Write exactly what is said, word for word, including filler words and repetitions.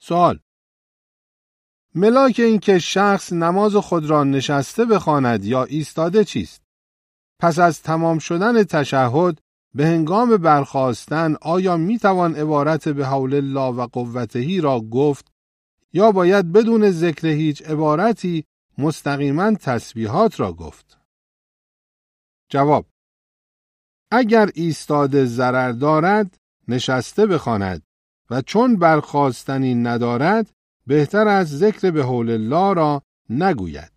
سوال: ملاک این که شخص نماز خود را نشسته بخواند یا ایستاده چیست؟ پس از تمام شدن تشهد به هنگام برخاستن آیا میتوان عبارت به حول الله و قوته را گفت یا باید بدون ذکر هیچ عبارتی مستقیما تسبیحات را گفت؟ جواب: اگر ایستاده ضرر دارد نشسته بخواند و چون برخاستنی ندارد بهتر از ذکر به حول الله را نگوید.